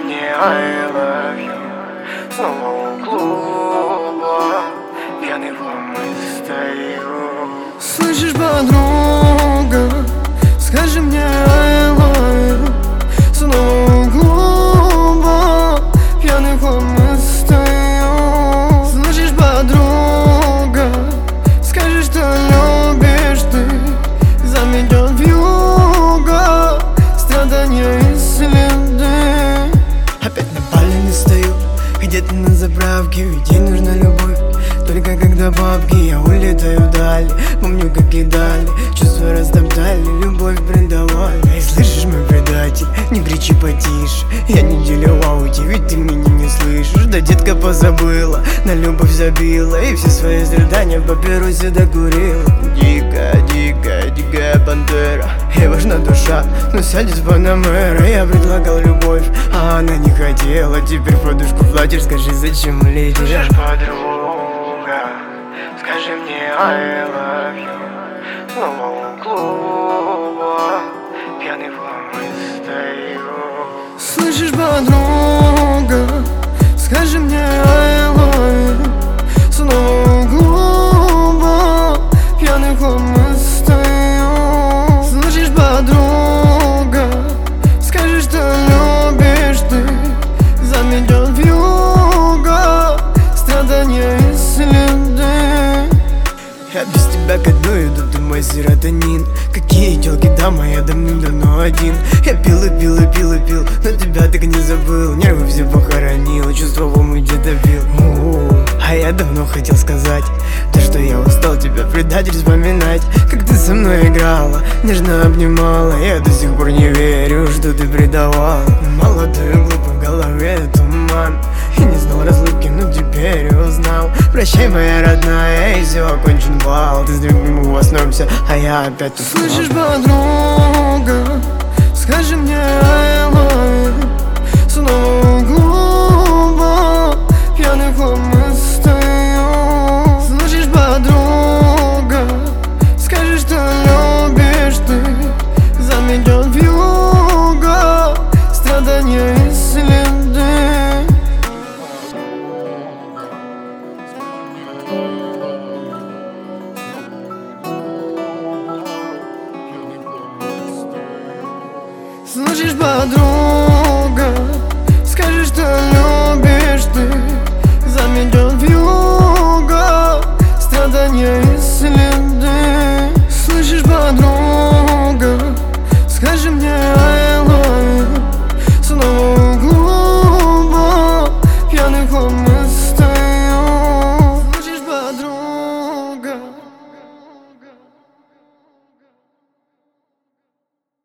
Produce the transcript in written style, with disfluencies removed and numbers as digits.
мне I love you. Снова у клуба пьяный в ломы стою. Слышишь, подруга, скажи мне I love you. Снова у клуба пьяный в ломы стою. Слышишь, подруга, скажи, что любишь ты. Заметет вьюга страдания и следы. Опять на пале не стою, где-то на заправке, ведь ей нужна любовь. Только когда бабки, я улетаю вдаль. Помню, как кидали, чувства растоптали, любовь предавали. Эй, слышишь, мой предатель, не кричи потише. Я неделю в ауте, ведь ты меня не слышишь. Да детка позабыла, на любовь забила, и все свои страдания в папиросе докурила. Дикая, дикая, дикая пантера, ей важна душа, но сядет с Панамера. Я предлагал любовь, а она не хотела. Теперь подушку платишь, скажи, зачем летишь? Слышишь, подруга, скажи мне I love you. Снова у клуба пьяный в ломы стою. Слышишь, подруга, скажи мне I love you. Снова у клуба пьяный в ломы стою. Слышишь, подруга, скажи, что любишь ты. Заметет вьюга страдания и следы. Я без тебя ко дну иду, ты мой серотонин. Какие тёлки, дама, я давным-давно один. Я пил и пил и пил и пил, но тебя так и не забыл. Нервы все похоронил, чувства в омут где-то бил. А я давно хотел сказать то, что я устал тебя предать, вспоминать, как ты со мной играла, нежно обнимала. Я до сих пор не верю, что ты предавала. Молодой и глупо, в голове туман, и не знал разлуки, но теперь узнал. Прощай, моя родная, и все, окончен бал. Ты с другим воснемся, а я опять тут. Слышишь, подруга, скажи мне I love you. Снова у клуба пьяный в ломы стою. Слышишь, подруга, скажи, что любишь ты. Заметет вьюга страдания и следы. Слышишь, подруга.